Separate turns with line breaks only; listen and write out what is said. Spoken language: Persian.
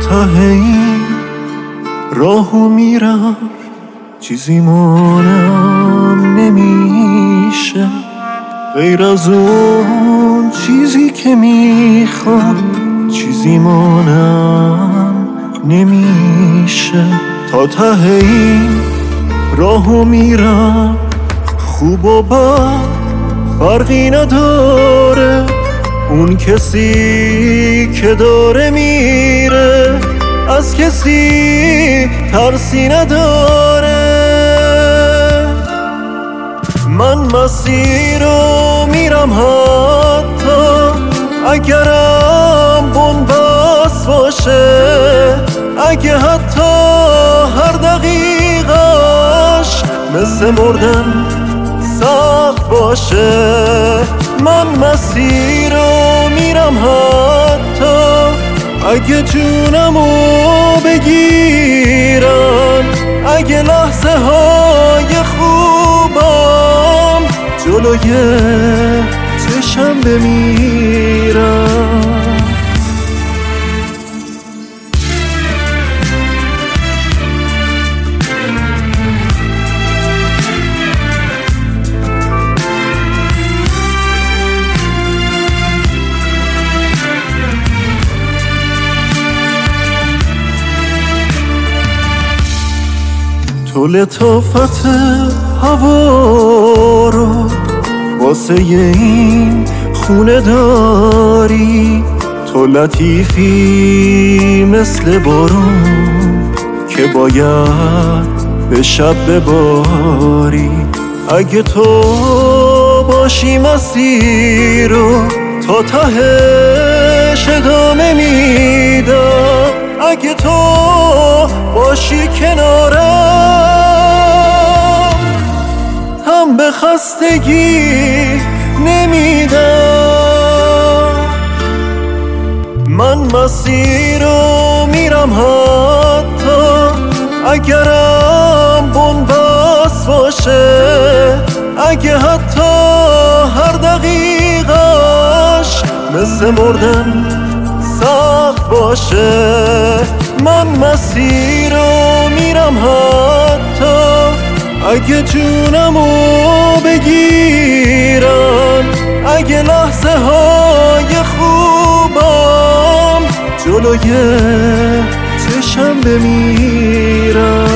ته این راهو میرم، چیزی مانم نمیشه غیر از اون چیزی که میخوام. چیزی مانم نمیشه. تا ته این راهو میرم، خوب و بد فرقی نداره. اون کسی که داره میره از کسی ترسی نداره. من مسیر رو میرم حتی اگرم بنبست باشه، اگه حتی هر دقیقش مثل مردن سخت باشه. من مسیر رو میرم حتی اگه جونمو بگیرن، اگه لحظه های خوبم جلوی چشم بمیرن. تو لطافت هوا رو واسه این خونه داری، تو لطیفی مثل بارون که باید به شب بباری. اگه تو باشی مسیر رو تا تهش ادامه میدم، اگه تو باشی کنارم هم به خستگی نمیدم. من مسیر رو میرم حتی اگرم بنبست باشه، اگه حتی هر دقیقش مثل مردن سخت باشه. من مسیر رو میرم حتی اگه جونمو بگیرن، اگه لحظه های خوبم جلوی چشم بمیرن.